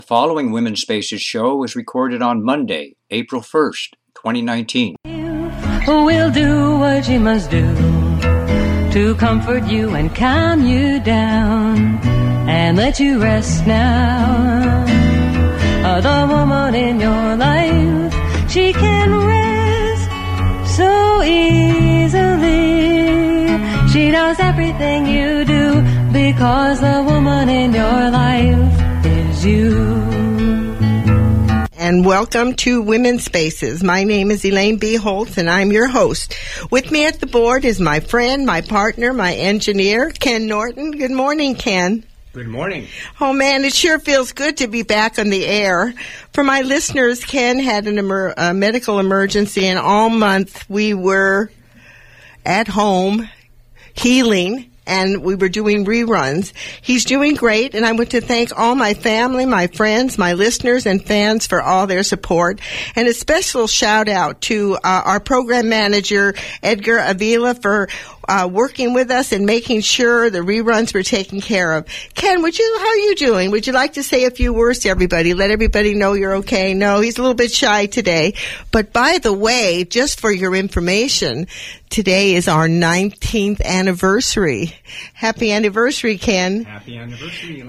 The following Women's Spaces show was recorded on Monday, April 1st, 2019. We'll do what you must do to comfort you and calm you down and let you rest now. The woman in your life, she can rest so easily. She knows everything you do because the woman in your life is you. And welcome to Women's Spaces. My name is Elaine B. Holtz, and I'm your host. With me at the board is my friend, my partner, my engineer, Ken Norton. Good morning, Ken. Good morning. Oh, man, it sure feels good to be back on the air. For my listeners, Ken had a medical emergency, and all month we were at home healing, and we were doing reruns. He's doing great, and I want to thank all my family, my friends, my listeners, and fans for all their support. And a special shout-out to our program manager, Edgar Avila, for working with us and making sure the reruns were taken care of. Ken, how are you doing? Would you like to say a few words to everybody? Let everybody know you're okay. No, he's a little bit shy today. But by the way, just for your information, today is our 19th anniversary. Happy anniversary, Ken. Happy anniversary.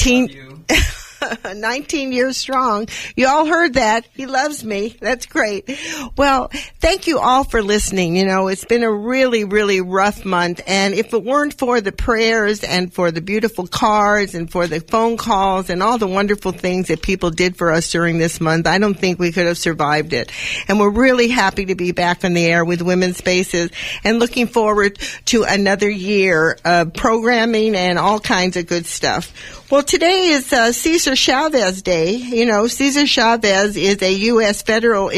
19 years strong. You all heard that. He loves me. That's great. Well, thank you all for listening. You know, it's been a really, really rough month. And if it weren't for the prayers and for the beautiful cards and for the phone calls and all the wonderful things that people did for us during this month, I don't think we could have survived it. And we're really happy to be back on the air with Women's Spaces and looking forward to another year of programming and all kinds of good stuff. Well, today is Cesar Chavez Day. You know, Cesar Chavez is a U.S. federal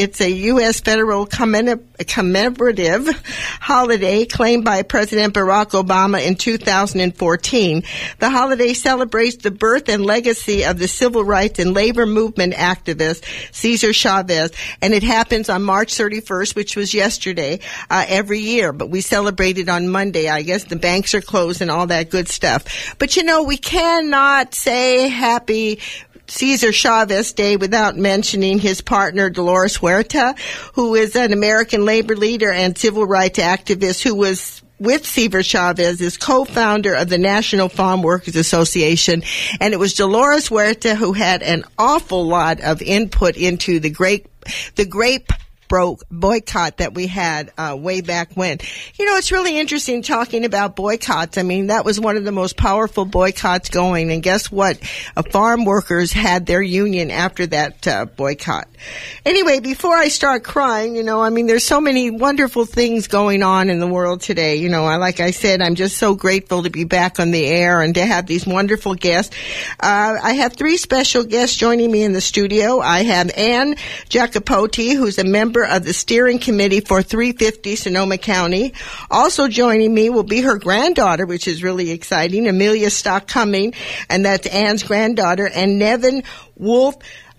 commemorative holiday claimed by President Barack Obama in 2014. The holiday celebrates the birth and legacy of the civil rights and labor movement activist Cesar Chavez, and it happens on March 31st, which was yesterday, every year. But we celebrated on Monday. I guess the banks are closed and all that good stuff. But you know, we cannot say happy Cesar Chavez Day without mentioning his partner Dolores Huerta, who is an American labor leader and civil rights activist who was with Cesar Chavez is co-founder of the National Farm Workers Association. And it was Dolores Huerta who had an awful lot of input into the grape boycott that we had way back when. You know, it's really interesting talking about boycotts. I mean, that was one of the most powerful boycotts going. And guess what? Farm workers had their union after that boycott. Anyway, before I start crying, you know, I mean, there's so many wonderful things going on in the world today. You know, like I said, I'm just so grateful to be back on the air and to have these wonderful guests. I have three special guests joining me in the studio. I have Ann Jacopotti, who's a member of the steering committee for 350 Sonoma County. Also joining me will be her granddaughter, which is really exciting, Amelia Stock Cumming, and that's Ann's granddaughter, and Nevin Wolf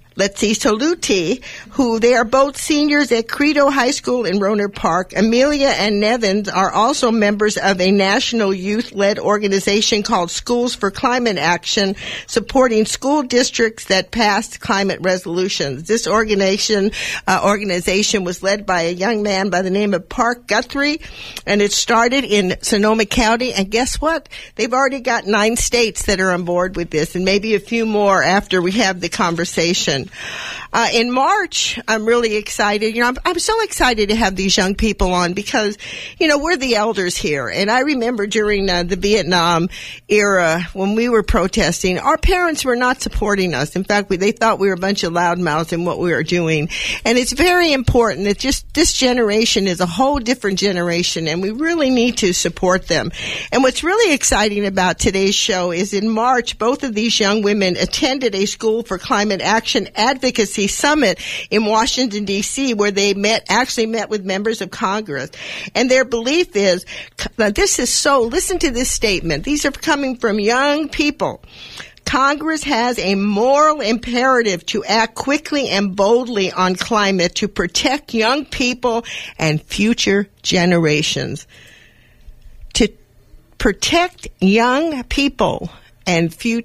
Saluti, who they are both seniors at Credo High School in Rohnert Park. Amelia and Nevin are also members of a national youth-led organization called Schools for Climate Action, supporting school districts that passed climate resolutions. This organization was led by a young man by the name of Park Guthrie, and it started in Sonoma County. And guess what? They've already got 9 states that are on board with this, and maybe a few more after we have the conversation. In March, I'm really excited. You know, I'm so excited to have these young people on because, you know, we're the elders here. And I remember during the Vietnam era when we were protesting, our parents were not supporting us. In fact, they thought we were a bunch of loudmouths in what we were doing. And it's very important that just this generation is a whole different generation, and we really need to support them. And what's really exciting about today's show is in March, both of these young women attended a School for Climate Action Advocacy Summit in Washington, D.C., where they actually met with members of Congress. And their belief is, listen to this statement. These are coming from young people. Congress has a moral imperative to act quickly and boldly on climate to protect young people and future generations. To protect young people and future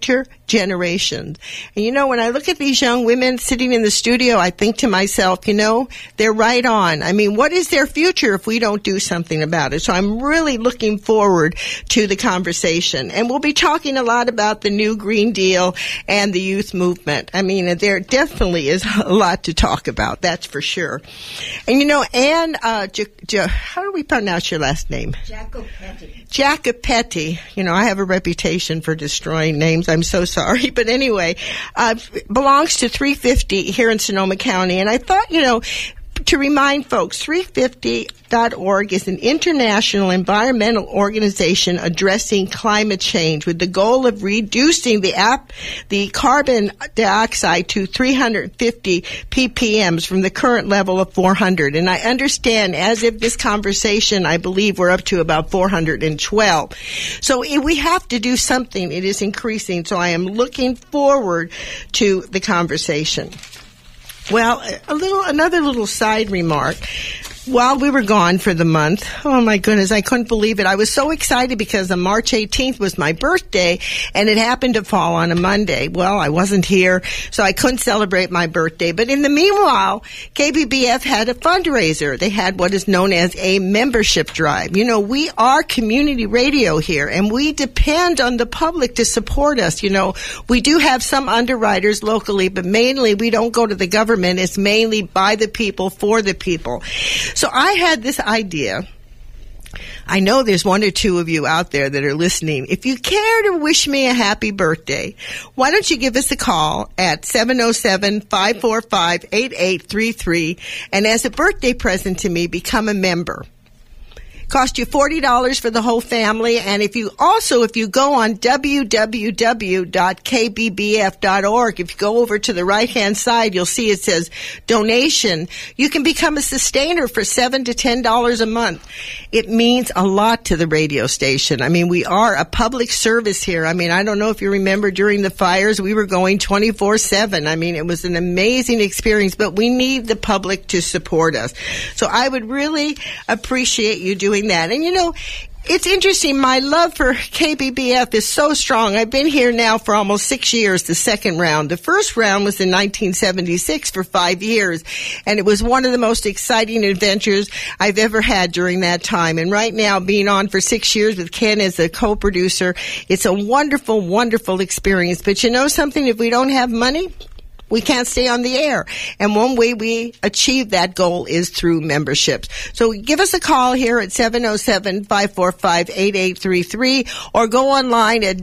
generations. And when I look at these young women sitting in the studio, I think to myself, they're right on. I mean, what is their future if we don't do something about it? So I'm really looking forward to the conversation. And we'll be talking a lot about the new Green Deal and the youth movement. I mean, there definitely is a lot to talk about, that's for sure. And Anne, how do we pronounce your last name? Jacopetti. I have a reputation for destroying names. I'm so sorry. But anyway, belongs to 350 here in Sonoma County. And I thought, to remind folks, 350.org is an international environmental organization addressing climate change with the goal of reducing the carbon dioxide to 350 ppms from the current level of 400. And I understand, as of this conversation, I believe we're up to about 412. So we have to do something. It is increasing. So I am looking forward to the conversation. Well, another little side remark. While we were gone for the month, oh my goodness, I couldn't believe it. I was so excited because on March 18th was my birthday, and it happened to fall on a Monday. Well, I wasn't here, so I couldn't celebrate my birthday. But in the meanwhile, KBBF had a fundraiser. They had what is known as a membership drive. We are community radio here, and we depend on the public to support us. We do have some underwriters locally, but mainly we don't go to the government. It's mainly by the people, for the people. So I had this idea. I know there's one or two of you out there that are listening. If you care to wish me a happy birthday, why don't you give us a call at 707-545-8833, and as a birthday present to me, become a member. Cost you $40 for the whole family. And if you go on www.kbbf.org, if you go over to the right-hand side, you'll see it says donation. You can become a sustainer for $7 to $10 a month. It means a lot to the radio station. I mean, we are a public service here. I mean, I don't know if you remember during the fires, we were going 24/7. I mean, it was an amazing experience, but we need the public to support us. So I would really appreciate you doing that. And it's interesting. My love for KBBF is so strong. I've been here now for almost 6 years, the second round. The first round was in 1976 for 5 years, and it was one of the most exciting adventures I've ever had during that time. And right now, being on for 6 years with Ken as a co-producer, it's a wonderful, wonderful experience. But something, if we don't have money, we can't stay on the air. And one way we achieve that goal is through memberships. So give us a call here at 707-545-8833 or go online at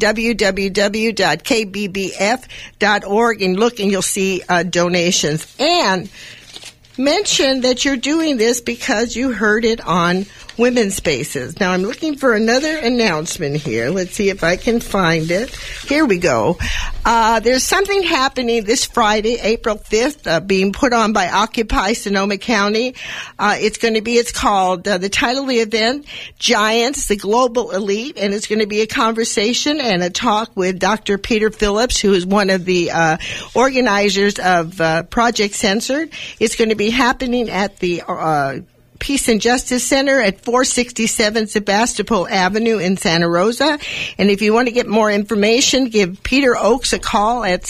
www.kbbf.org and look, and you'll see donations. And mention that you're doing this because you heard it on Women's Spaces. Now, I'm looking for another announcement here. Let's see if I can find it. Here we go. There's something happening this Friday, April 5th, being put on by Occupy Sonoma County. It's called, the title of the event, Giants, the Global Elite, and it's going to be a conversation and a talk with Dr. Peter Phillips, who is one of the organizers of Project Censored. It's going to be happening at the Peace and Justice Center at 467 Sebastopol Avenue in Santa Rosa. And if you want to get more information, give Peter Oakes a call at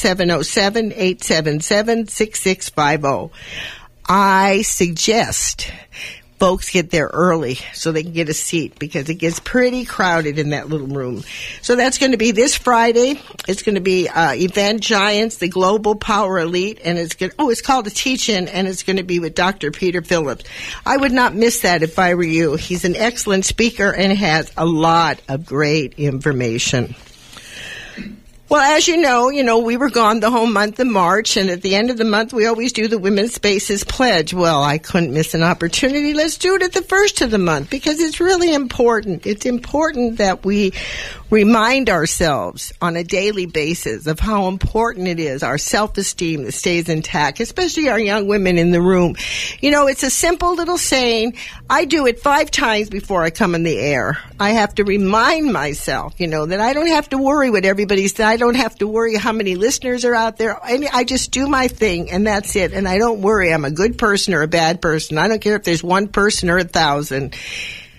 707-877-6650. I suggest folks get there early so they can get a seat because it gets pretty crowded in that little room. So that's going to be this Friday. It's going to be Event Giants, the Global Power Elite, and it's called a teach-in, and it's going to be with Dr. Peter Phillips. I would not miss that if I were you. He's an excellent speaker and has a lot of great information. Well, as you know, we were gone the whole month of March, and at the end of the month, we always do the Women's Spaces Pledge. Well, I couldn't miss an opportunity. Let's do it at the first of the month because it's really important. It's important that we remind ourselves on a daily basis of how important it is, our self-esteem that stays intact, especially our young women in the room. It's a simple little saying. I do it 5 times before I come in the air. I have to remind myself, that I don't have to worry what everybody says. I don't have to worry how many listeners are out there. I just do my thing, and that's it. And I don't worry I'm a good person or a bad person. I don't care if there's one person or 1,000.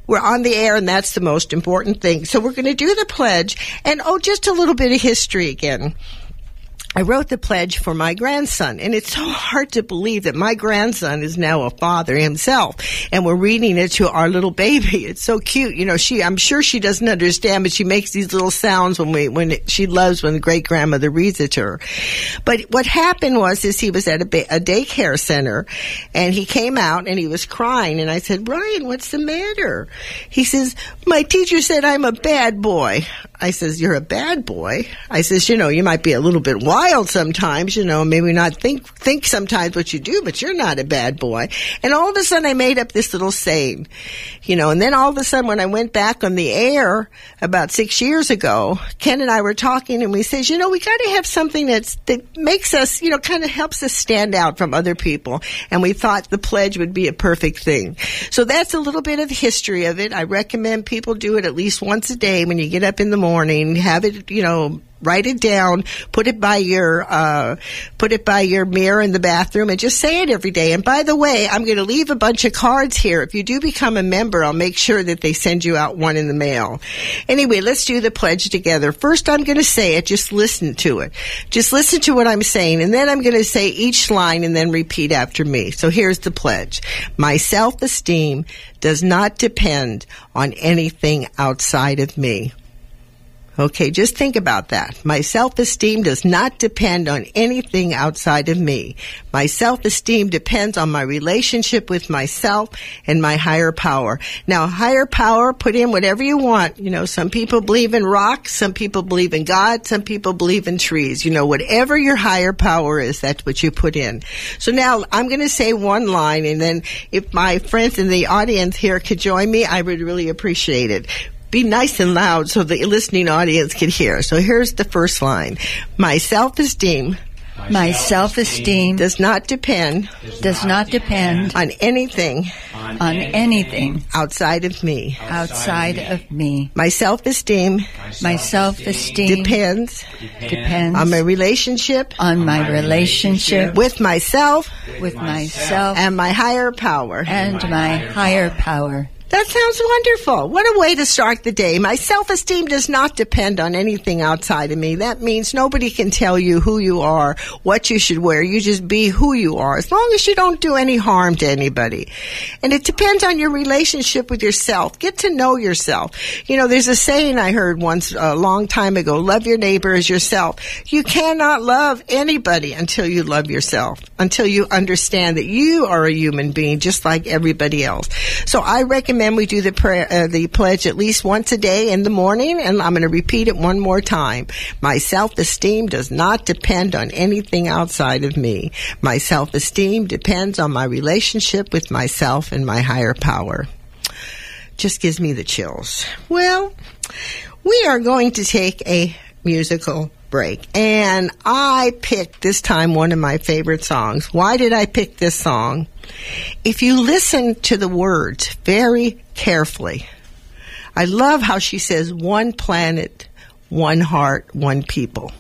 we're on the air, and that's the most important thing. So we're going to do the pledge, and just a little bit of history again. I wrote the pledge for my grandson, and it's so hard to believe that my grandson is now a father himself, and we're reading it to our little baby. It's so cute. You know, I'm sure she doesn't understand, but she makes these little sounds she loves when the great grandmother reads it to her. But what happened was he was at a daycare center, and he came out and he was crying, and I said, "Brian, what's the matter?" He says, "My teacher said I'm a bad boy." I says, "You're a bad boy?" I says, "You might be a little bit wild sometimes, maybe not think sometimes what you do, but you're not a bad boy." And all of a sudden I made up this little saying, and then all of a sudden when I went back on the air about 6 years ago, Ken and I were talking, and we said, we got to have something that makes us, kind of helps us stand out from other people. And we thought the pledge would be a perfect thing. So that's a little bit of the history of it. I recommend people do it at least once a day when you get up in the morning, have it, write it down, put it by your mirror in the bathroom, and just say it every day. And by the way, I'm going to leave a bunch of cards here. If you do become a member, I'll make sure that they send you out one in the mail. Anyway, let's do the pledge together. First, I'm going to say it. Just listen to it. Just listen to what I'm saying, and then I'm going to say each line and then repeat after me. So here's the pledge. My self-esteem does not depend on anything outside of me. Okay, just think about that. My self-esteem does not depend on anything outside of me. My self-esteem depends on my relationship with myself and my higher power. Now, higher power, put in whatever you want. Some people believe in rocks, some people believe in God, some people believe in trees. Whatever your higher power is, that's what you put in. So now I'm going to say one line, and then if my friends in the audience here could join me, I would really appreciate it. Be nice and loud so the listening audience can hear. So here's the first line. My self-esteem does not depend on anything outside of me. My self-esteem depends on my relationship with myself and my higher power. That sounds wonderful. What a way to start the day. My self-esteem does not depend on anything outside of me. That means nobody can tell you who you are, what you should wear. You just be who you are, as long as you don't do any harm to anybody. And it depends on your relationship with yourself. Get to know yourself. There's a saying I heard once a long time ago, love your neighbor as yourself. You cannot love anybody until you love yourself, until you understand that you are a human being just like everybody else. So I recommend we do the pledge at least once a day in the morning, and I'm going to repeat it one more time. My self-esteem does not depend on anything outside of me. My self-esteem depends on my relationship with myself and my higher power. Just gives me the chills. Well, we are going to take a musical break, and I picked this time one of my favorite songs. Why did I pick this song? If you listen to the words very carefully, I love how she says, one planet, one heart, one people.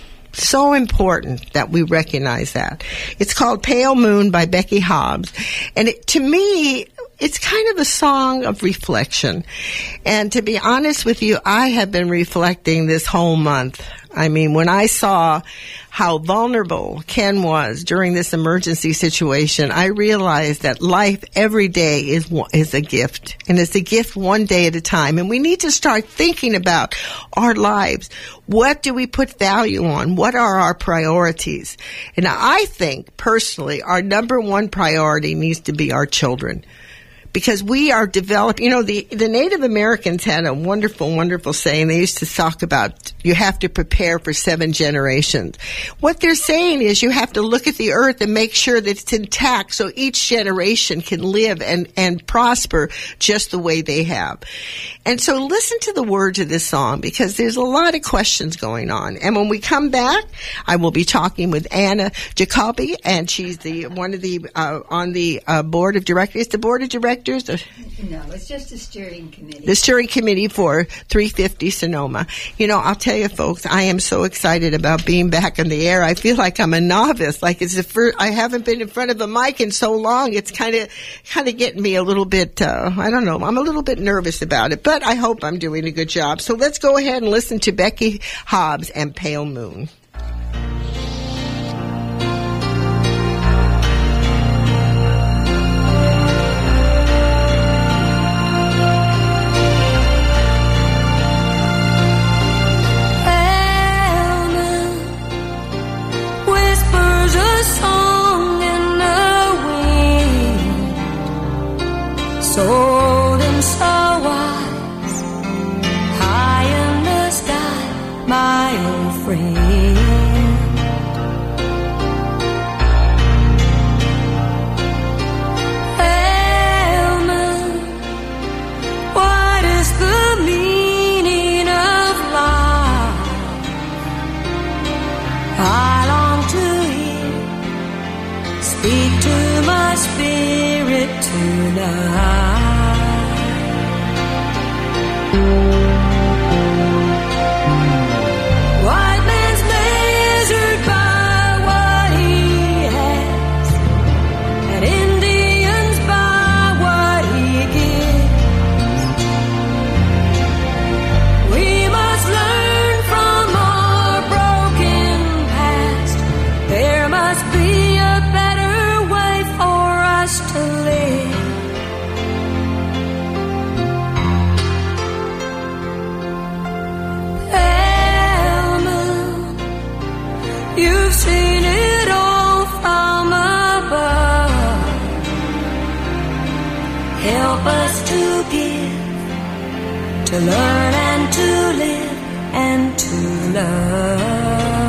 So important that we recognize that. It's called Pale Moon by Becky Hobbs. And to me, it's kind of a song of reflection. And to be honest with you, I have been reflecting this whole month. I mean, when I saw how vulnerable Ken was during this emergency situation, I realized that life every day is a gift, and it's a gift one day at a time. And we need to start thinking about our lives. What do we put value on? What are our priorities? And I think, personally, our number one priority needs to be our children. Because we are developing, the Native Americans had a wonderful, wonderful saying. They used to talk about you have to prepare for 7 generations. What they're saying is you have to look at the earth and make sure that it's intact so each generation can live and prosper just the way they have. And so listen to the words of this song, because there's a lot of questions going on. And when we come back, I will be talking with Anna Jacoby, and she's on the board of directors. The board of directors directors? No, it's just a steering committee. The steering committee for 350 Sonoma. You know, I'll tell you, folks, I am so excited about being back in the air. I feel like I'm a novice. Like it's the first, I haven't been in front of a mic in so long. It's kind of getting me a little bit, I don't know, I'm a little bit nervous about it, but I hope I'm doing a good job. So let's go ahead and listen to Becky Hobbs and Pale Moon. Old and so wise, high in the sky, my old friend. Elman, what is the meaning of life? I long to hear, speak to my spirit tonight. White man's measured by what he has, and Indians by what he gives. We must learn from our broken past. There must be a better way for us to live. You've seen it all from above. Help us to give, to learn and to live and to love.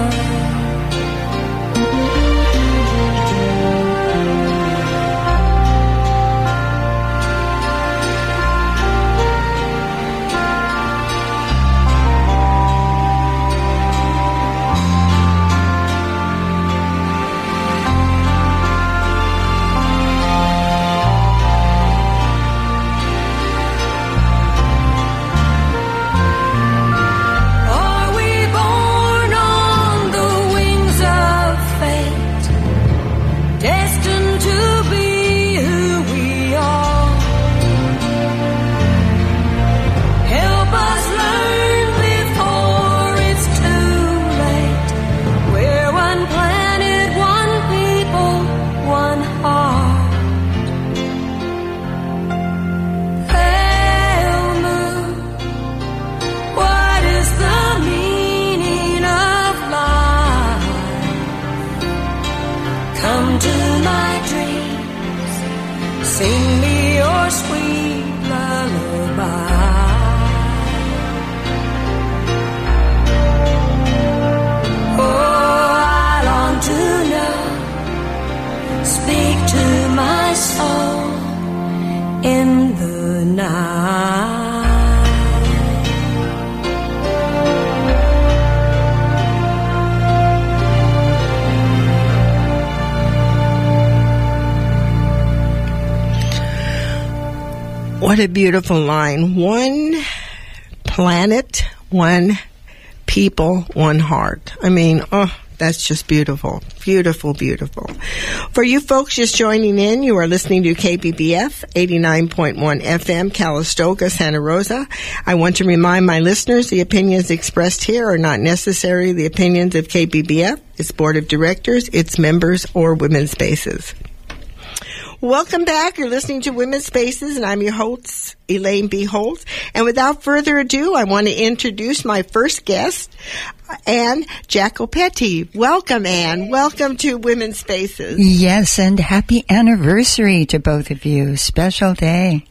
Sing me your sweet lullaby. Oh, I long to know. Speak to my soul in the night. What a beautiful line. One planet, one people, one heart. I mean, oh, that's just beautiful. Beautiful, beautiful. For you folks just joining in, you are listening to KBBF 89.1 FM, Calistoga, Santa Rosa. I want to remind my listeners the opinions expressed here are not necessarily the opinions of KBBF, its board of directors, its members, or Women's Spaces. Welcome back. You're listening to Women's Spaces, and I'm your host, Elaine B. Holtz. And without further ado, I want to introduce my first guest, Anne Jacopetti. Welcome, Anne. Welcome to Women's Spaces. Yes, and happy anniversary to both of you. Special day.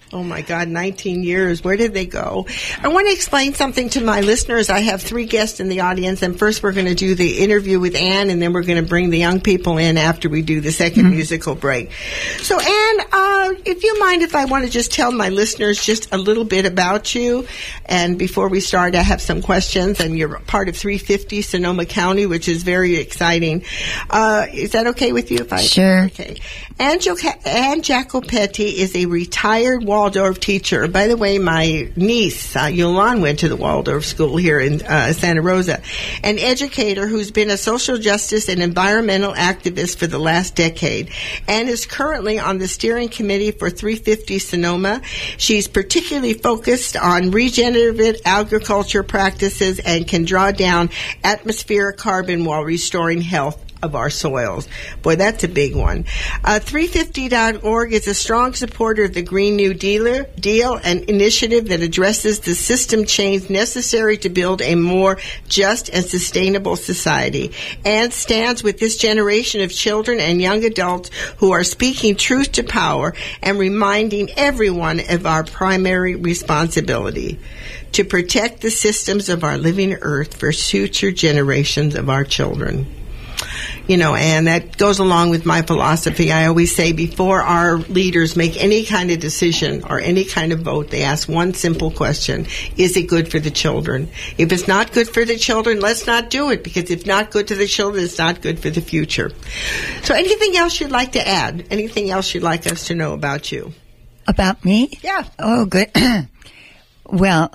Oh my God, 19 years. Where did they go? I want to explain something to my listeners. I have 3 guests in the audience, and first we're going to do the interview with Anne, and then we're going to bring the young people in after we do the second musical break. So Anne, if you mind if I want to just tell my listeners just a little bit about you, and before we start, I have some questions, and you're part of 350 Sonoma County, which is very exciting. Is that okay with you? Sure. Okay. Anne Jacopetti is a retired Waldorf teacher. By the way, my niece, Yolan, went to the Waldorf school here in Santa Rosa. An educator who's been a social justice and environmental activist for the last decade and is currently on the steering committee for 350 Sonoma. She's particularly focused on regenerative agriculture practices and can draw down atmospheric carbon while restoring health of our soils. Boy, that's a big one. 350.org is a strong supporter of the Green New Deal, an initiative that addresses the system change necessary to build a more just and sustainable society, and stands with this generation of children and young adults who are speaking truth to power and reminding everyone of our primary responsibility to protect the systems of our living earth for future generations of our children. You know, and that goes along with my philosophy. I always say before our leaders make any kind of decision or any kind of vote, they ask one simple question: is it good for the children? If it's not good for the children, let's not do it, because if not good to the children, it's not good for the future. So anything else you'd like to add? Anything else you'd like us to know about you? About me? Yeah. Oh, good. Well,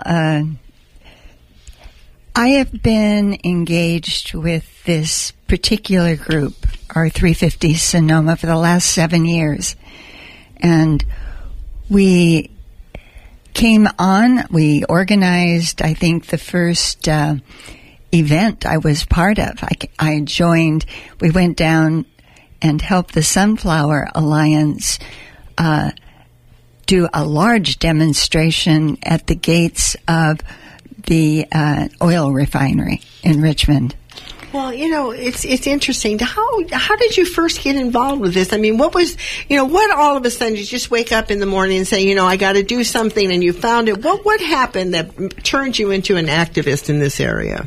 I have been engaged with this particular group, our 350 Sonoma, for the last 7 years. And we we organized, I think, the first event I was part of. I joined, we went down and helped the Sunflower Alliance do a large demonstration at the gates of the oil refinery in Richmond. Well, you know, it's interesting. How did you first get involved with this? I mean, what all of a sudden you just wake up in the morning and say, you know, I got to do something, and you found it. What happened that turned you into an activist in this area?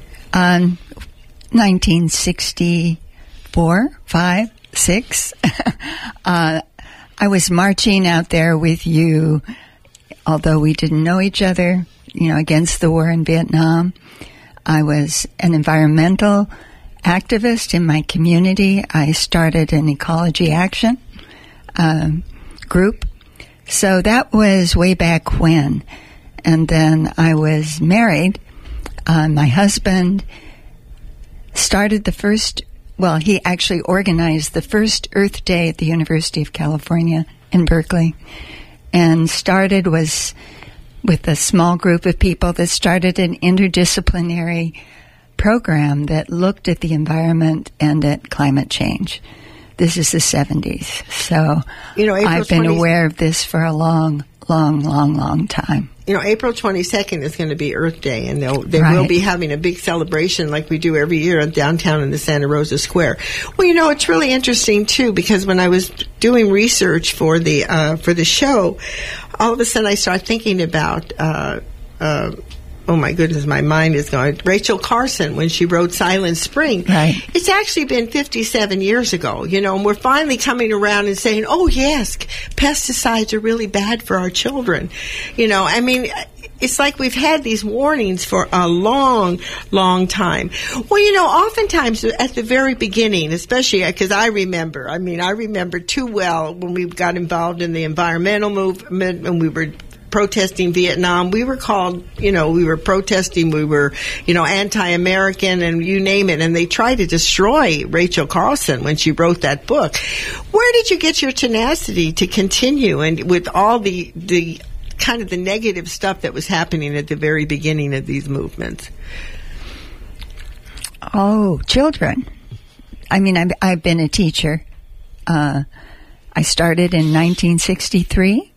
1964, 5, 6. I was marching out there with you, although we didn't know each other, you know, against the war in Vietnam. I was an environmental activist in my community. I started an ecology action group. So that was way back when. And then I was married. My husband started he actually organized the first Earth Day at the University of California in Berkeley, and was with a small group of people that started an interdisciplinary program that looked at the environment and at climate change. This is the 70s. So, you know, I've been aware of this for a long time. You know, April 22nd is going to be Earth Day, and they will be having a big celebration like we do every year downtown in the Santa Rosa Square. Well, you know, it's really interesting too, because when I was doing research for the show, all of a sudden I started thinking about oh my goodness, my mind is going. Rachel Carson, when she wrote Silent Spring. Right. It's actually been 57 years ago, you know, and we're finally coming around and saying, oh yes, pesticides are really bad for our children. You know, I mean, it's like we've had these warnings for a long, long time. Well, you know, oftentimes at the very beginning, especially because I remember too well when we got involved in the environmental movement and we were protesting Vietnam. We were called, you know, we were protesting, we were, you know, anti-American and you name it. And they tried to destroy Rachel Carson when she wrote that book. Where did you get your tenacity to continue and with all the kind of the negative stuff that was happening at the very beginning of these movements? Oh, children. I mean, I've been a teacher. I started in 1963.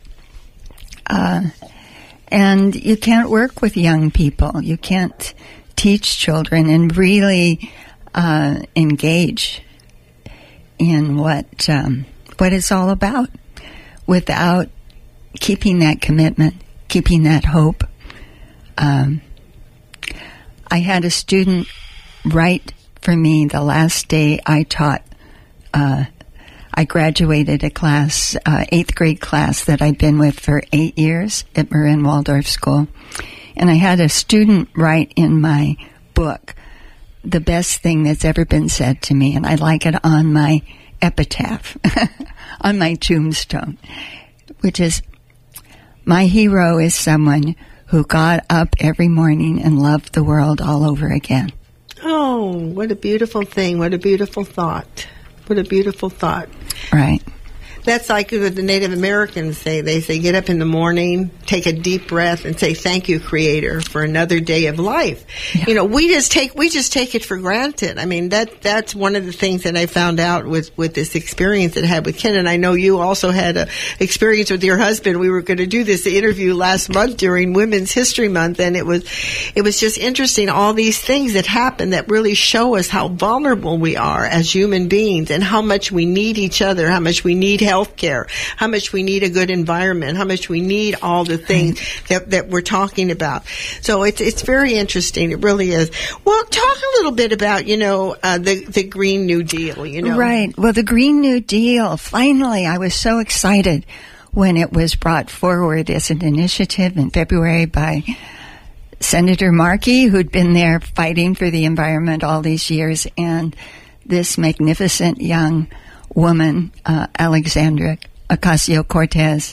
And you can't work with young people. You can't teach children and really engage in what it's all about without keeping that commitment, keeping that hope. I had a student write for me the last day I taught. I graduated a class, 8th grade class that I'd been with for 8 years at Marin Waldorf School. And I had a student write in my book the best thing that's ever been said to me, and I like it on my epitaph, on my tombstone, which is, my hero is someone who got up every morning and loved the world all over again. Oh, what a beautiful thing. What a beautiful thought. What a beautiful thought. Right. That's like what the Native Americans say. They say, get up in the morning, take a deep breath, and say, thank you, Creator, for another day of life. Yeah. You know, we just take it for granted. I mean, that's one of the things that I found out with this experience that I had with Ken. And I know you also had a experience with your husband. We were going to do this interview last month during Women's History Month, and it was just interesting, all these things that happen that really show us how vulnerable we are as human beings and how much we need each other, how much we need health care, how much we need a good environment, how much we need all the things that we're talking about. So it's very interesting. It really is. Well, talk a little bit about, the Green New Deal, Right. Well, the Green New Deal, finally, I was so excited when it was brought forward as an initiative in February by Senator Markey, who'd been there fighting for the environment all these years, and this magnificent young woman, Alexandria Ocasio-Cortez,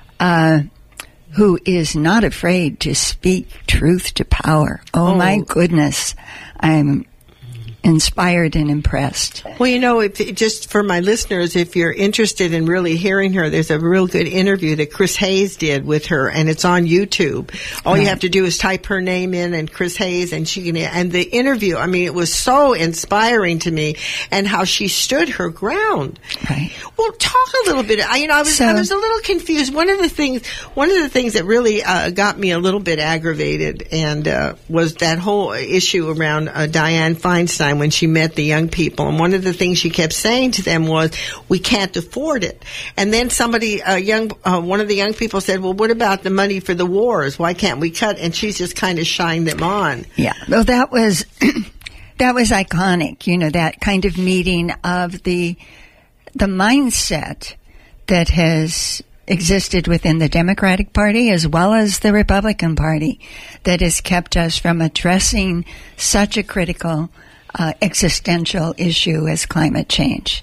who is not afraid to speak truth to power. Oh, my goodness. I'm inspired and impressed. Well, just for my listeners, if you're interested in really hearing her, there's a real good interview that Chris Hayes did with her, and it's on YouTube. All you have to do is type her name in and Chris Hayes, and and the interview, I mean, it was so inspiring to me, and how she stood her ground. Right. Well, talk a little bit. I was a little confused. One of the things that really got me a little bit aggravated, and was that whole issue around Dianne Feinstein when she met the young people. And one of the things she kept saying to them was, we can't afford it. And then one of the young people said, well, what about the money for the wars? Why can't we cut? And she's just kind of shined them on. Yeah. Well, that was iconic, that kind of meeting of the mindset that has existed within the Democratic Party as well as the Republican Party that has kept us from addressing such a critical existential issue as climate change.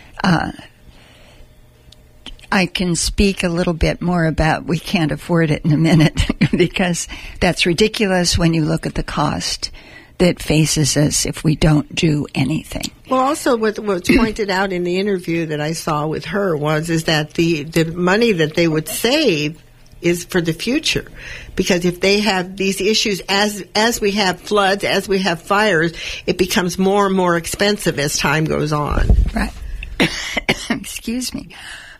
I can speak a little bit more about we can't afford it in a minute because that's ridiculous when you look at the cost that faces us if we don't do anything. Well, also what's pointed out in the interview that I saw with her is that the money that they would save is for the future, because if they have these issues, as we have floods, as we have fires, it becomes more and more expensive as time goes on. Right. Excuse me.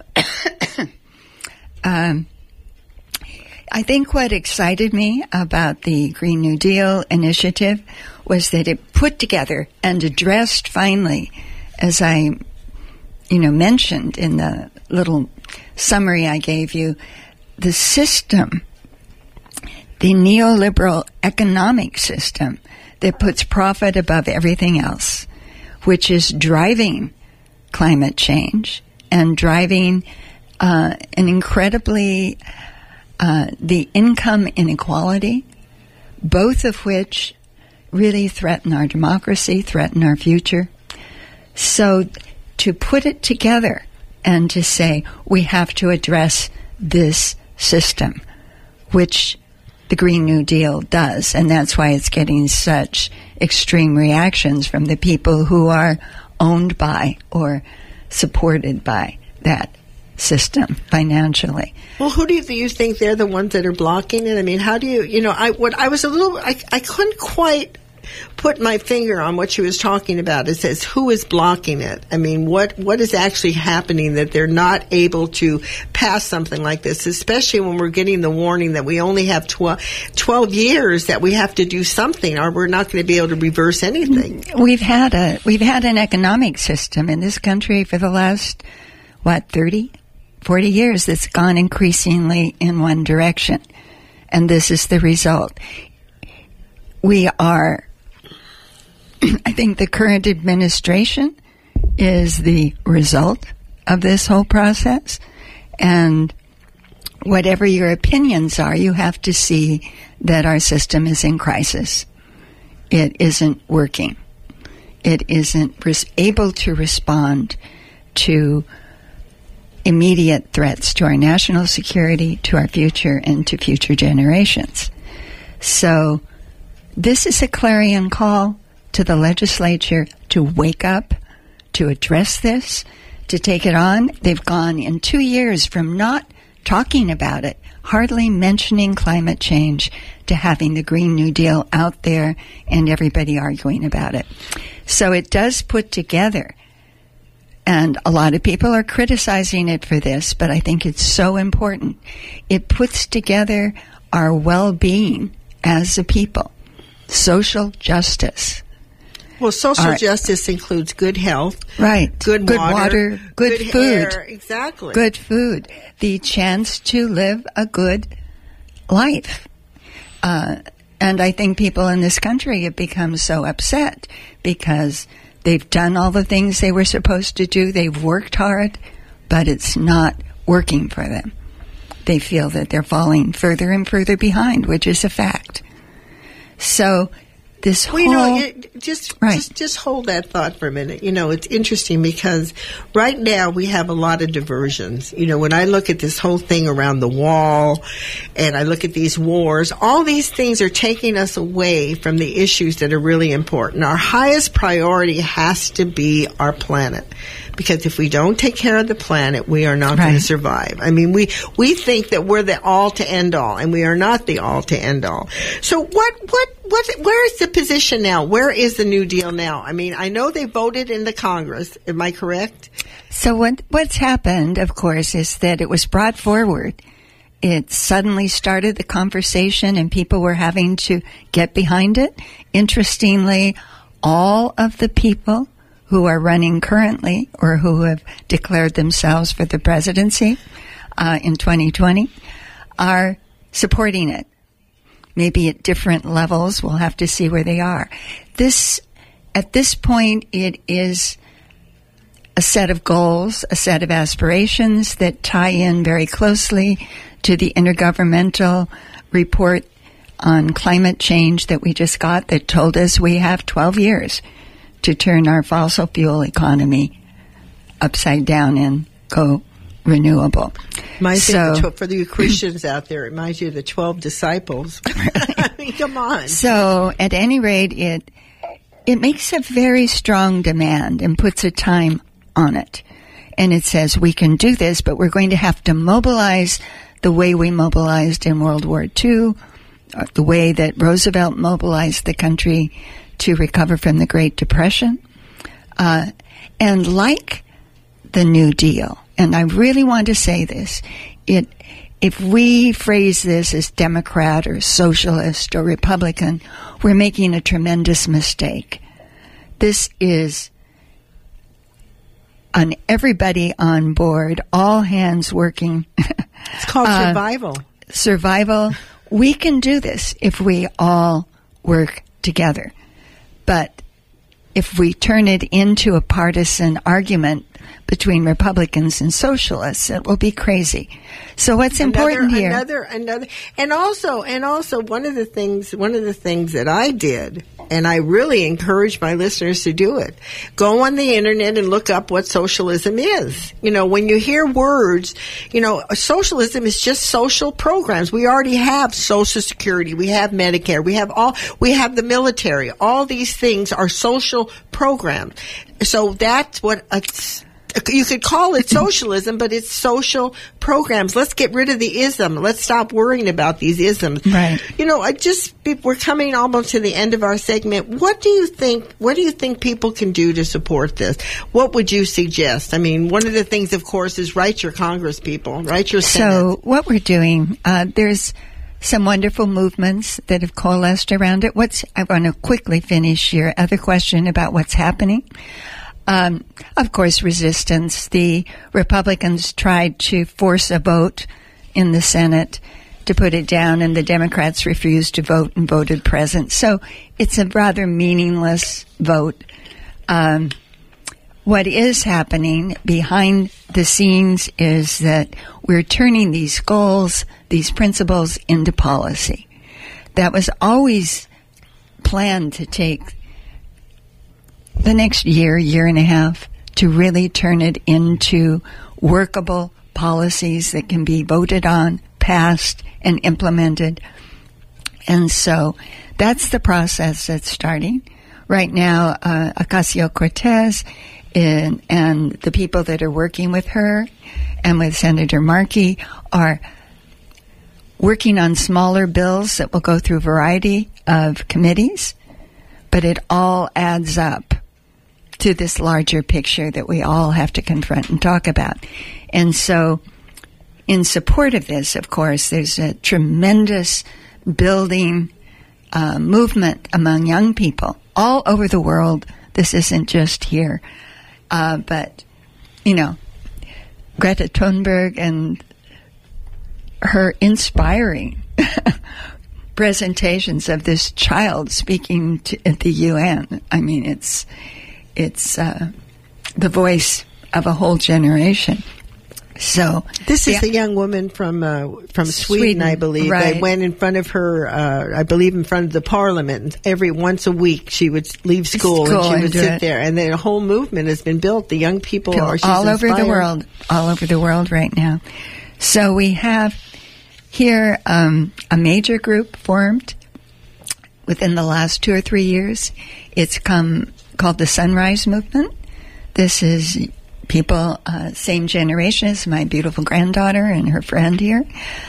I think what excited me about the Green New Deal initiative was that it put together and addressed finally, as I, mentioned in the little summary I gave you, the system, the neoliberal economic system that puts profit above everything else, which is driving climate change and driving an incredibly the income inequality, both of which really threaten our democracy, threaten our future. So to put it together and to say we have to address this system, which the Green New Deal does, and that's why it's getting such extreme reactions from the people who are owned by or supported by that system financially. Well, who do you think they're the ones that are blocking it? I mean, how do I couldn't quite put my finger on what she was talking about. It says, who is blocking it? I mean, what is actually happening that they're not able to pass something like this, especially when we're getting the warning that we only have 12 years that we have to do something, or we're not going to be able to reverse anything. We've had an economic system in this country for the last, 30 40 years that's gone increasingly in one direction. And this is the result. We are, I think the current administration is the result of this whole process. And whatever your opinions are, you have to see that our system is in crisis. It isn't working. It isn't able to respond to immediate threats to our national security, to our future, and to future generations. So this is a clarion call to the legislature to wake up, to address this, to take it on. They've gone in 2 years from not talking about it, hardly mentioning climate change, to having the Green New Deal out there and everybody arguing about it. So it does put together, and a lot of people are criticizing it for this, but I think it's so important. It puts together our well-being as a people, social justice. Well, social justice includes good health, right? Good water, good food, air, exactly. Good food, the chance to live a good life. And I think people in this country have become so upset because they've done all the things they were supposed to do. They've worked hard, but it's not working for them. They feel that they're falling further and further behind, which is a fact. So this whole... just hold that thought for a minute. You know, it's interesting because right now we have a lot of diversions. You know, when I look at this whole thing around the wall and I look at these wars, all these things are taking us away from the issues that are really important. Our highest priority has to be our planet. Because if we don't take care of the planet, we are not going to survive. I mean, we think that we're the all to end all, and we are not the all to end all. So where is the position now? Where is the New Deal now? I mean, I know they voted in the Congress. Am I correct? So what's happened, of course, is that it was brought forward. It suddenly started the conversation, and people were having to get behind it. Interestingly, all of the people who are running currently or who have declared themselves for the presidency in 2020 are supporting it. Maybe at different levels. We'll have to see where they are. At this point, it is a set of goals, a set of aspirations that tie in very closely to the intergovernmental report on climate change that we just got that told us we have 12 years to turn our fossil fuel economy upside down and go renewable. For the Christians out there, it reminds you of the 12 disciples. I mean, come on. So, at any rate, it makes a very strong demand and puts a time on it. And it says we can do this, but we're going to have to mobilize the way we mobilized in World War II, the way that Roosevelt mobilized the country to recover from the Great Depression. And like the New Deal, and I really want to say this, if we phrase this as Democrat or Socialist or Republican, we're making a tremendous mistake. This is on everybody on board, all hands working. It's called survival. Survival. We can do this if we all work together. But if we turn it into a partisan argument between Republicans and socialists, it will be crazy. So what's important here? Another, and also one of the things that I did, and I really encourage my listeners to do it, go on the internet and look up what socialism is. You know, when you hear words, you know, socialism is just social programs. We already have Social Security, we have Medicare, we have the military. All these things are social programs. So that's what you could call it socialism, but it's social programs. Let's get rid of the ism. Let's stop worrying about these isms. Right. You know, we're coming almost to the end of our segment. What do you think people can do to support this? What would you suggest? I mean, one of the things, of course, is write your Congress people, write your Senate. So what we're doing, there's some wonderful movements that have coalesced around it. I want to quickly finish your other question about what's happening. Of course, resistance. The Republicans tried to force a vote in the Senate to put it down, and the Democrats refused to vote and voted present. So it's a rather meaningless vote. What is happening behind the scenes is that we're turning these goals, these principles, into policy. That was always planned to take the next year, year and a half, to really turn it into workable policies that can be voted on, passed, and implemented. And so that's the process that's starting. Right now, Ocasio-Cortez and the people that are working with her and with Senator Markey are working on smaller bills that will go through a variety of committees, but it all adds up to this larger picture that we all have to confront and talk about. And so in support of this, of course, there's a tremendous building movement among young people all over the world. This isn't just here. But, you know, Greta Thunberg and her inspiring presentations of this child speaking at the UN. I mean, it's the voice of a whole generation. So this is the young woman from Sweden, I believe. Right. They went in front of her, I believe, in front of the parliament. Once a week, she would leave school and she would sit there. And the whole movement has been built. The young people are all over the world, all over the world right now. So we have here a major group formed within the last 2 or 3 years. It's called the Sunrise Movement. This is people, same generation as my beautiful granddaughter and her friend here,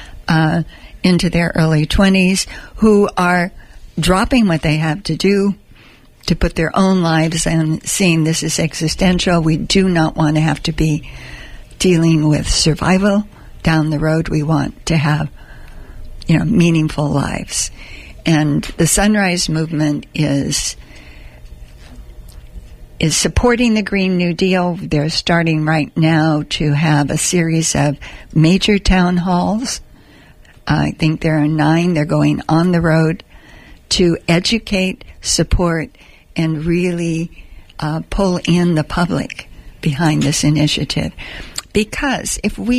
into their early 20s, who are dropping what they have to do to put their own lives and seeing this is existential. We do not want to have to be dealing with survival down the road. We want to have, meaningful lives. And the Sunrise Movement is supporting the Green New Deal. They're starting right now to have a series of major town halls. I think there are 9. They're going on the road to educate, support, and really pull in the public behind this initiative. Because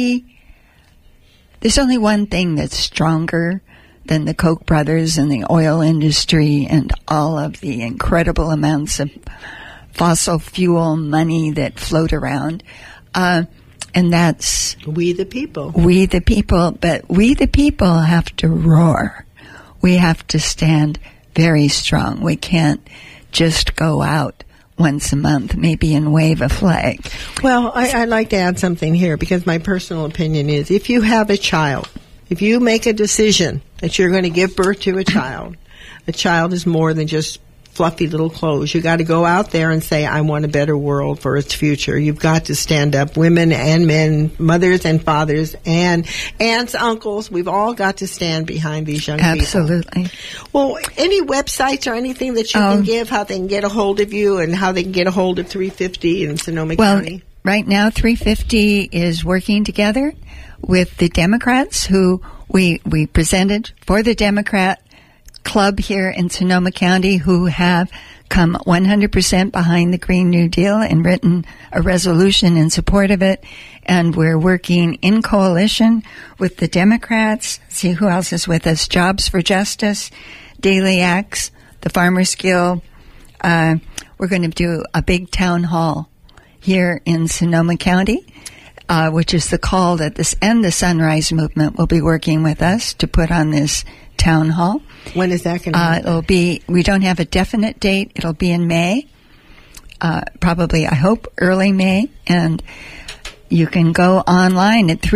there's only one thing that's stronger than the Koch brothers and the oil industry and all of the incredible amounts of fossil fuel money that float around. And that's we the people. We the people, but we the people have to roar. We have to stand very strong. We can't just go out once a month, maybe, and wave a flag. Well, I'd like to add something here, because my personal opinion is, if you have a child, if you make a decision that you're going to give birth to a child is more than just fluffy little clothes. You got to go out there and say, I want a better world for its future. You've got to stand up, women and men, mothers and fathers, and aunts, uncles. We've all got to stand behind these young people. Absolutely. Well, any websites or anything that you can give, how they can get a hold of you and how they can get a hold of 350 in Sonoma County? Right now, 350 is working together with the Democrats, who we presented for the Democrat Club here in Sonoma County, who have come 100% behind the Green New Deal and written a resolution in support of it. And we're working in coalition with the Democrats. See who else is with us. Jobs for Justice, Daily Axe, the Farmers Guild. We're going to do a big town hall here in Sonoma County, which is the call that the Sunrise Movement will be working with us to put on this town hall. When is that going to happen? It'll be, we don't have a definite date. It'll be in May, probably, I hope, early May. And you can go online at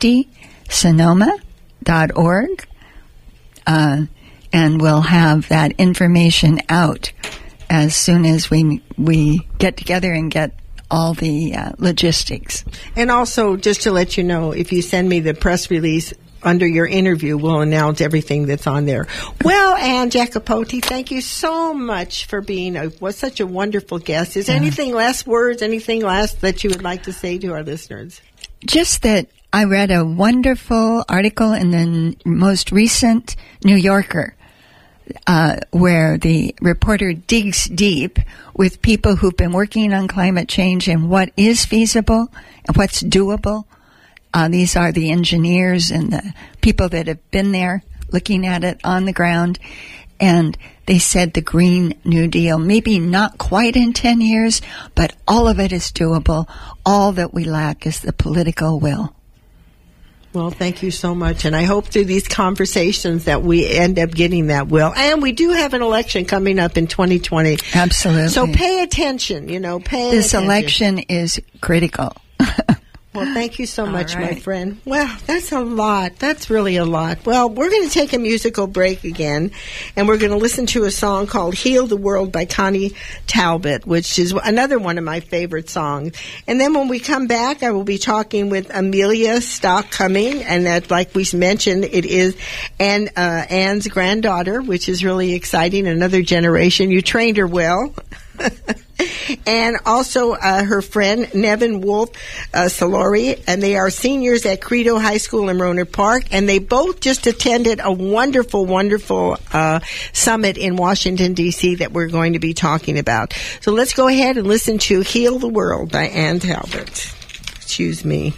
350sonoma.org, and we'll have that information out as soon as we get together and get all the logistics. And also, just to let you know, if you send me the press release, under your interview, we'll announce everything that's on there. Well, Ann Jacopotti, thank you so much for being such a wonderful guest. Is there anything last that you would like to say to our listeners? Just that I read a wonderful article in the most recent New Yorker where the reporter digs deep with people who've been working on climate change and what is feasible and what's doable. These are the engineers and the people that have been there looking at it on the ground. And they said the Green New Deal, maybe not quite in 10 years, but all of it is doable. All that we lack is the political will. Well, thank you so much. And I hope through these conversations that we end up getting that will. And we do have an election coming up in 2020. Absolutely. So pay attention, This election is critical. Well, thank you so much, right. my friend. Well, that's a lot. That's really a lot. Well, we're going to take a musical break again, and we're going to listen to a song called Heal the World by Connie Talbot, which is another one of my favorite songs. And then when we come back, I will be talking with Amelia Stock Cumming, and that, like we mentioned, it is Ann's granddaughter, which is really exciting, another generation. You trained her well. And also her friend Nevin Wolf Salori, and they are seniors at Credo High School in Rohnert Park, and they both just attended a wonderful, wonderful summit in Washington, D.C. that we're going to be talking about. So let's go ahead and listen to Heal the World by Ann Talbot. Excuse me.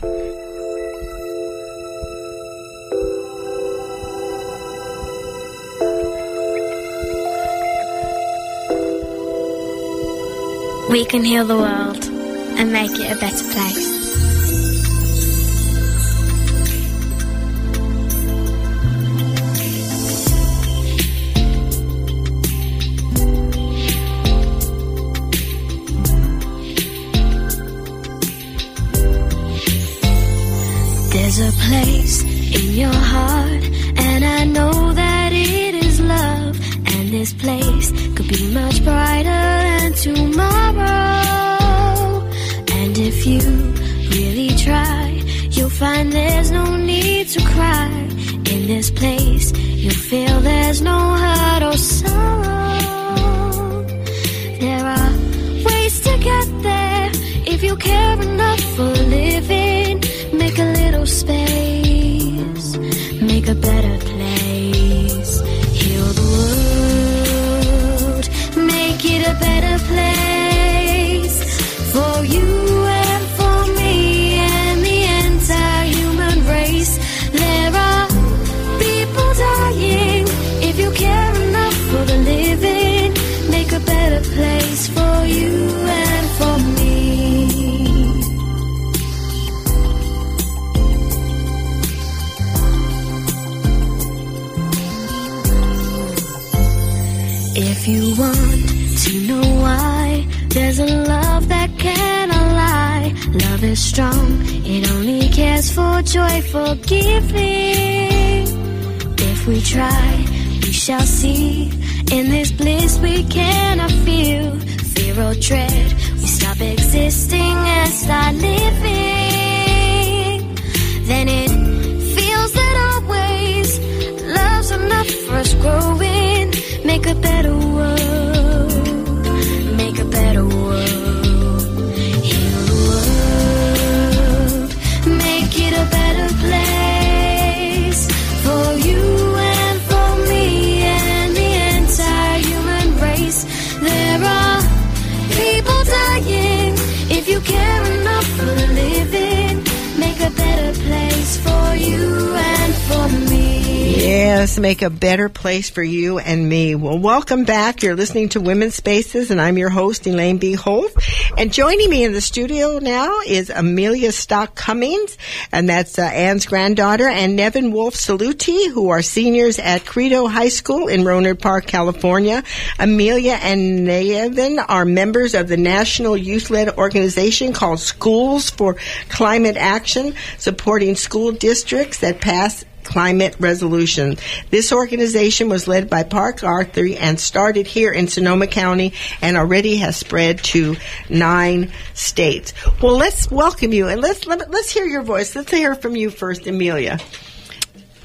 We can heal the world and make it a better place. There's a place in your heart, and I know that it is love. And this place could be much brighter than tomorrow. And if you really try, you'll find there's no need to cry. In this place, you'll feel there's no hurt or sorrow. There are ways to get there if you care enough for living. Make a little space, make a better place. Heal the world, make it a better place for you and for me and the entire human race. There are people dying. If you care enough for the living, make a better place for you and for me. If you want to know why, there's a love that cannot lie. Love is strong, it only cares for joyful giving. If we try, we shall see. In this bliss we cannot feel fear or dread. We stop existing and start living. Then it feels that always love's enough for us growing. Make a better world, make a better world. Heal the world, make it a better place for you and for me and the entire human race. There are people dying. If you care enough for the living, make a better place for you and for me. Yes, make a better place for you and me. Well, welcome back. You're listening to Women's Spaces, and I'm your host, Elaine B. Holt. And joining me in the studio now is Amelia Stock Cummings, and that's Ann's granddaughter, and Nevin Wolf Saluti, who are seniors at Credo High School in Rohnert Park, California. Amelia and Nevin are members of the national youth-led organization called Schools for Climate Action, supporting school districts that pass climate resolution. This organization was led by Park Arthur and started here in Sonoma County and already has spread to 9 states. Well, let's welcome you, and let's hear your voice. Let's hear from you first, Amelia.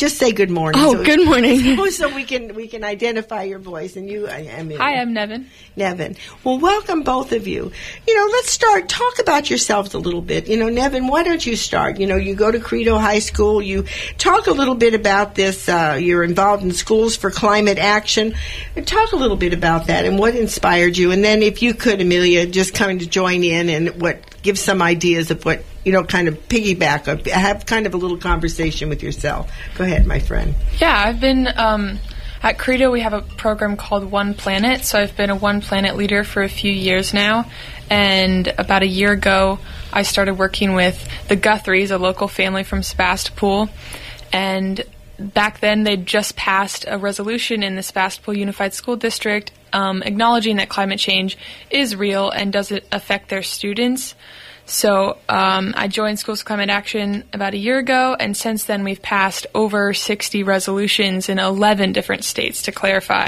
just say good morning. Oh, good morning. So we can identify your voice. And you, Hi, I'm Nevin. Nevin. Well, welcome both of you. Let's start. Talk about yourselves a little bit. Nevin, why don't you start? You go to Credo High School. You talk a little bit about this. You're involved in Schools for Climate Action. Talk a little bit about that and what inspired you. And then if you could, Amelia, just kind of join in and give some ideas of what, kind of piggyback, have kind of a little conversation with yourself. Go ahead, my friend. Yeah, I've been, at Credo we have a program called One Planet, so I've been a One Planet leader for a few years now, and about a year ago I started working with the Guthries, a local family from Sebastopol, and back then they'd just passed a resolution in the Sebastopol Unified School District acknowledging that climate change is real and does it affect their students. So I joined Schools for Climate Action about a year ago, and since then we've passed over 60 resolutions in 11 different states, to clarify.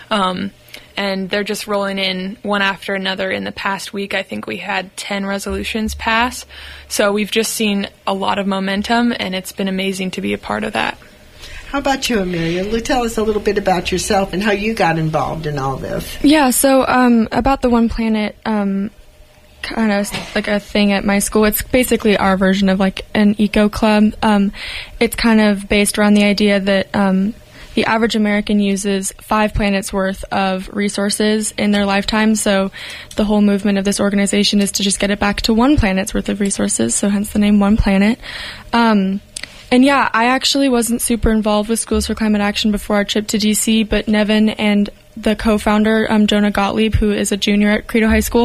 And they're just rolling in one after another. In the past week, I think we had 10 resolutions pass. So we've just seen a lot of momentum, and it's been amazing to be a part of that. How about you, Amelia? Tell us a little bit about yourself and how you got involved in all this. Yeah, so about the One Planet kind of like a thing at my school. It's basically our version of like an eco club. It's kind of based around the idea that the average American uses 5 planets worth of resources in their lifetime. So the whole movement of this organization is to just get it back to 1 planet's worth of resources. So hence the name One Planet. And yeah, I actually wasn't super involved with Schools for Climate Action before our trip to DC, but Nevin and the co-founder, Jonah Gottlieb, who is a junior at Credo High School,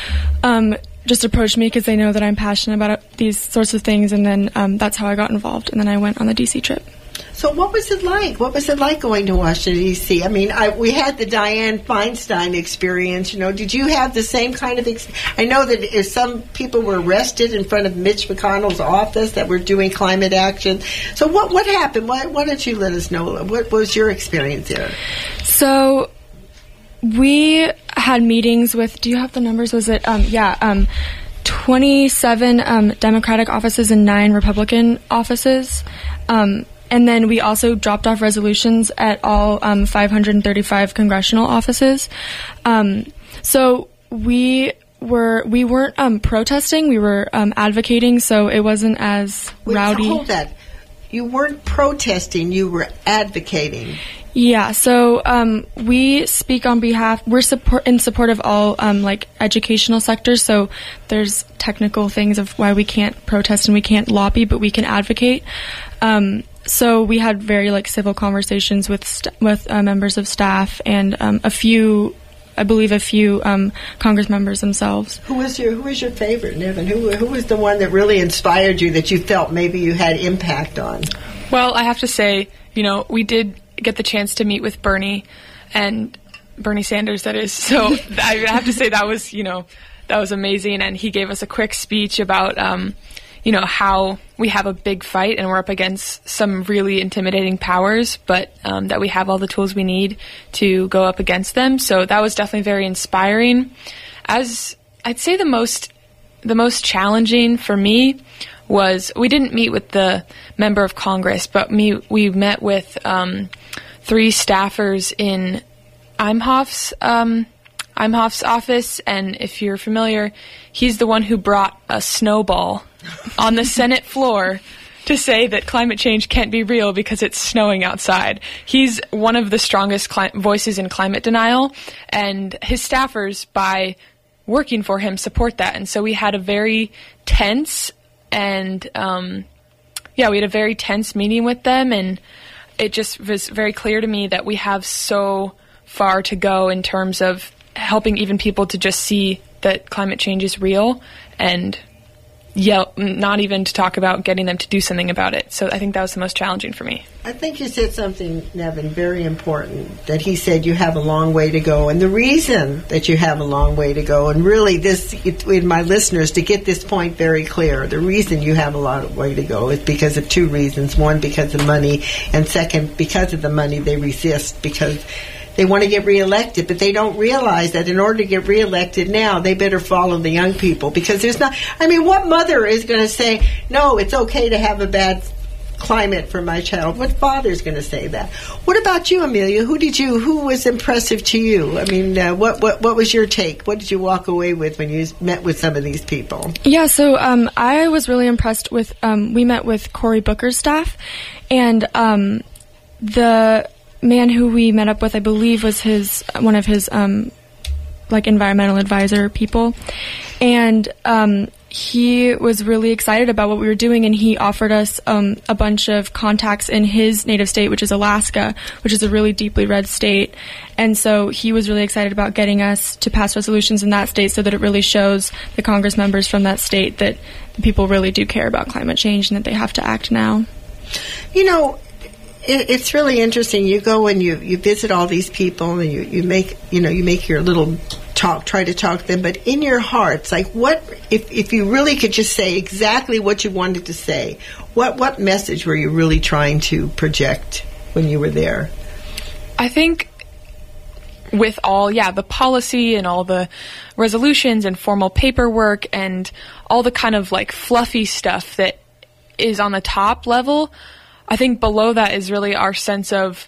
just approached me because they know that I'm passionate about these sorts of things, and then that's how I got involved, and then I went on the DC trip. So what was it like? What was it like going to Washington, D.C.? I mean, we had the Dianne Feinstein experience. Did you have the same kind of I know that some people were arrested in front of Mitch McConnell's office that were doing climate action. So what happened? Why don't you let us know? What was your experience there? So we had meetings with, do you have the numbers? Was it, 27 Democratic offices and 9 Republican offices. And then we also dropped off resolutions at all 535 congressional offices. So we weren't protesting, we were advocating, so it wasn't as rowdy. Hold that. You weren't protesting, you were advocating. Yeah, so we speak on behalf, we're in support of all educational sectors, so there's technical things of why we can't protest and we can't lobby, but we can advocate. So we had very civil conversations with members of staff and a few Congress members themselves. Who was your favorite, Nevin? Who was the one that really inspired you that you felt maybe you had impact on? Well, I have to say, we did get the chance to meet with Bernie Sanders, that is. So I have to say that was amazing, and he gave us a quick speech about how we have a big fight and we're up against some really intimidating powers, but that we have all the tools we need to go up against them. So that was definitely very inspiring. As I'd say the most challenging for me was, we didn't meet with the member of Congress, but we met with 3 staffers in Imhoff's office, and if you're familiar, he's the one who brought a snowball on the Senate floor to say that climate change can't be real because it's snowing outside. He's one of the strongest voices in climate denial, and his staffers, by working for him, support that. And so we had a very tense meeting with them, and it just was very clear to me that we have so far to go in terms of helping even people to just see that climate change is real, and not even to talk about getting them to do something about it. So I think that was the most challenging for me. I think you said something, Nevin, very important, that he said you have a long way to go. And the reason that you have a long way to go, and really with my listeners, to get this point very clear, the reason you have a lot of way to go is because of 2 reasons. One, because of money, and second, because of the money they resist, because they want to get reelected, but they don't realize that in order to get reelected now, they better follow the young people, because there's not, what mother is going to say, no, it's okay to have a bad climate for my child. What father's going to say that? What about you, Amelia? Who was impressive to you? I mean, what was your take? What did you walk away with when you met with some of these people? Yeah, so I was really impressed with, we met with Cory Booker's staff, and the man who we met up with, I believe, was one of his environmental advisor people, and he was really excited about what we were doing, and he offered us a bunch of contacts in his native state, which is Alaska, which is a really deeply red state. And so he was really excited about getting us to pass resolutions in that state so that it really shows the Congress members from that state that the people really do care about climate change and that they have to act now. You know, it's really interesting. You go and you visit all these people, and you make your little talk, try to talk to them, but in your hearts, like, what if you really could just say exactly what you wanted to say, what message were you really trying to project when you were there? I think with all the policy and all the resolutions and formal paperwork and all the kind of like fluffy stuff that is on the top level, I think below that is really our sense of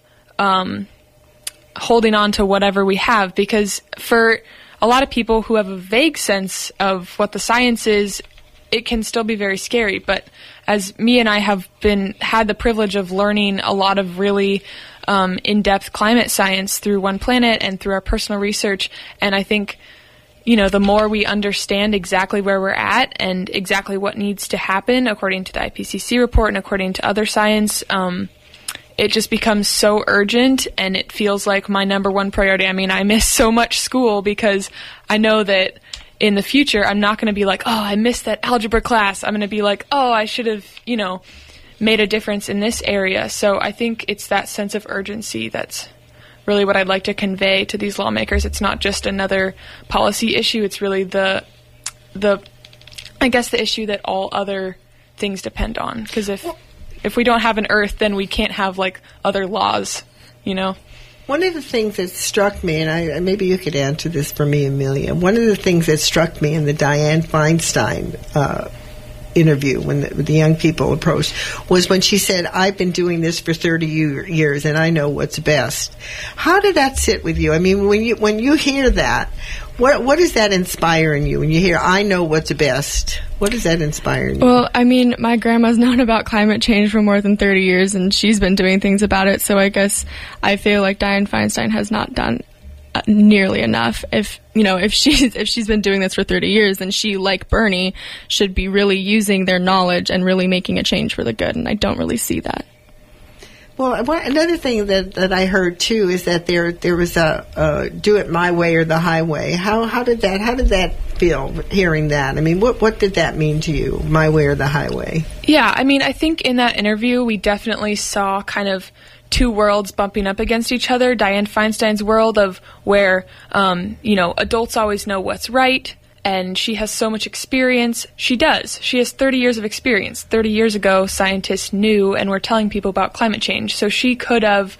holding on to whatever we have, because for a lot of people who have a vague sense of what the science is, it can still be very scary. But as me and I have had the privilege of learning a lot of really in-depth climate science through One Planet and through our personal research, and I think, the more we understand exactly where we're at and exactly what needs to happen according to the IPCC report and according to other science, it just becomes so urgent, and it feels like my number one priority. I mean, I miss so much school because I know that in the future I'm not going to be like, oh, I missed that algebra class. I'm going to be like, oh, I should have, made a difference in this area. So I think it's that sense of urgency that's really what I'd like to convey to these lawmakers. It's not just another policy issue. It's really the issue that all other things depend on. Because if we don't have an Earth, then we can't have other laws, One of the things that struck me, and maybe you could answer this for me, Amelia. One of the things that struck me in the Dianne Feinstein interview when the young people approached was when she said, I've been doing this for 30 years and I know what's best. How did that sit with you? I mean, when you hear that, what does that inspire in you? When you hear, I know what's best, what does that inspire in you? Well, I mean, my grandma's known about climate change for more than 30 years and she's been doing things about it, so I guess I feel like Dianne Feinstein has not done nearly enough. If she's been doing this for 30 years, then she, like Bernie, should be really using their knowledge and really making a change for the good, and I don't really see that. Well, another thing that I heard too is that there was a do it my way or the highway. How did that feel, hearing that? I mean, what did that mean to you, my way or the highway? Yeah, I mean, I think in that interview we definitely saw kind of two worlds bumping up against each other. Dianne Feinstein's world of where, adults always know what's right, and she has so much experience. She does. She has 30 years of experience. 30 years ago, scientists knew and were telling people about climate change. So she could have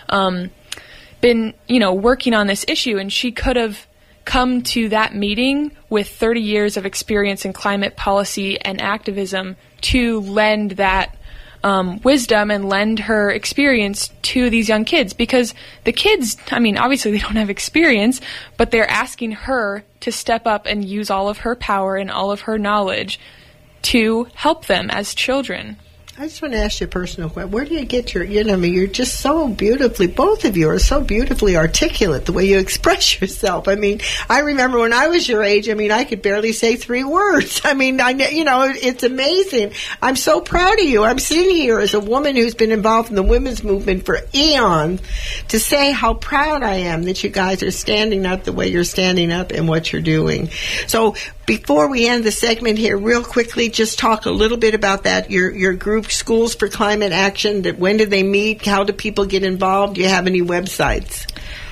been, working on this issue, and she could have come to that meeting with 30 years of experience in climate policy and activism to lend that wisdom and lend her experience to these young kids, because the kids, I mean, obviously they don't have experience, but they're asking her to step up and use all of her power and all of her knowledge to help them as children. I just want to ask you a personal question. Where do you get you're just so beautifully, both of you are so beautifully articulate, the way you express yourself. I mean, I remember when I was your age, I could barely say 3 words. I mean, it's amazing. I'm so proud of you. I'm sitting here as a woman who's been involved in the women's movement for eons to say how proud I am that you guys are standing up the way you're standing up and what you're doing. So before we end the segment here, real quickly, just talk a little bit about that, your group, Schools for Climate Action. When do they meet? How do people get involved? Do you have any websites?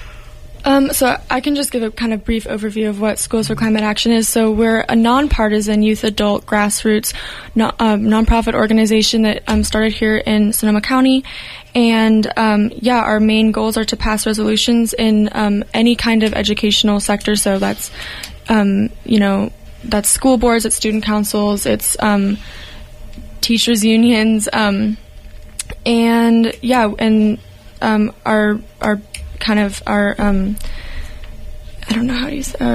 So I can just give a kind of brief overview of what Schools for Climate Action is. So we're a nonpartisan youth adult grassroots nonprofit organization that started here in Sonoma County. And our main goals are to pass resolutions in any kind of educational sector. So that's that's school boards, it's student councils, it's teachers unions, And yeah, and our kind of our I don't know how to use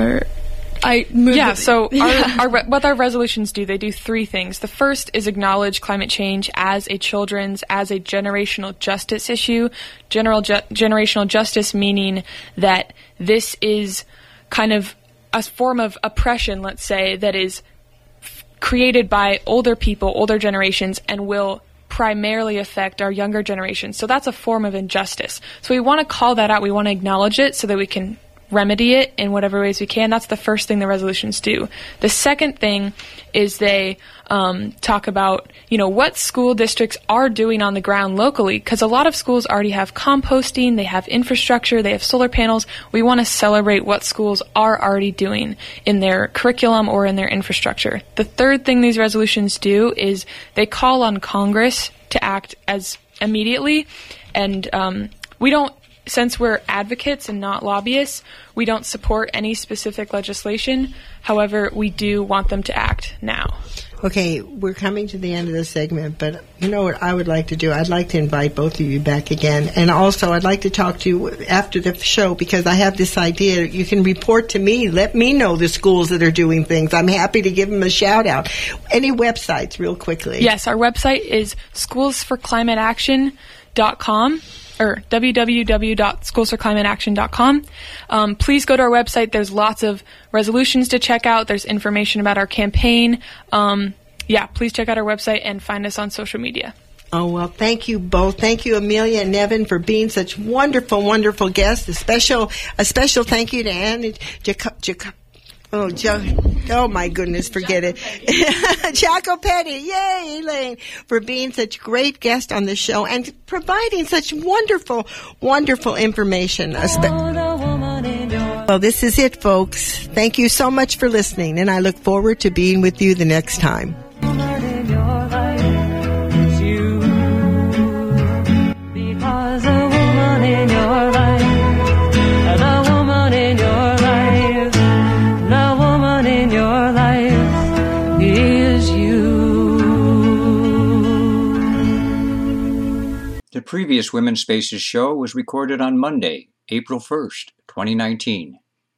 what our resolutions do, they do three things. The first is acknowledge climate change as a generational justice issue. Generational justice meaning that this is kind of a form of oppression, let's say, that is created by older people, older generations, and will primarily affect our younger generations. So that's a form of injustice. So we want to call that out. We want to acknowledge it so that we can remedy it in whatever ways we can. That's the first thing the resolutions do. The second thing is they talk about, what school districts are doing on the ground locally, because a lot of schools already have composting, they have infrastructure, they have solar panels. We want to celebrate what schools are already doing in their curriculum or in their infrastructure. The third thing these resolutions do is they call on Congress to act as immediately, and we don't, since we're advocates and not lobbyists, we don't support any specific legislation. However, we do want them to act now. Okay, we're coming to the end of the segment, but you know what I would like to do? I'd like to invite both of you back again. And also, I'd like to talk to you after the show, because I have this idea. You can report to me. Let me know the schools that are doing things. I'm happy to give them a shout-out. Any websites, real quickly? Yes, our website is schoolsforclimateaction.com. or www.schoolsforclimateaction.com. Please go to our website. There's lots of resolutions to check out. There's information about our campaign. Please check out our website and find us on social media. Oh, well, thank you both. Thank you, Amelia and Nevin, for being such wonderful, wonderful guests. A special thank you to Anne Oh my goodness, forget it. Jacopetti, yay, Elaine, for being such great guest on the show and providing such wonderful, wonderful information. Well, this is it, folks. Thank you so much for listening, and I look forward to being with you the next time. Because a woman in your life, the woman in your life, the woman in your life is you. The previous Women's Spaces show was recorded on Monday, April 1st, 2019.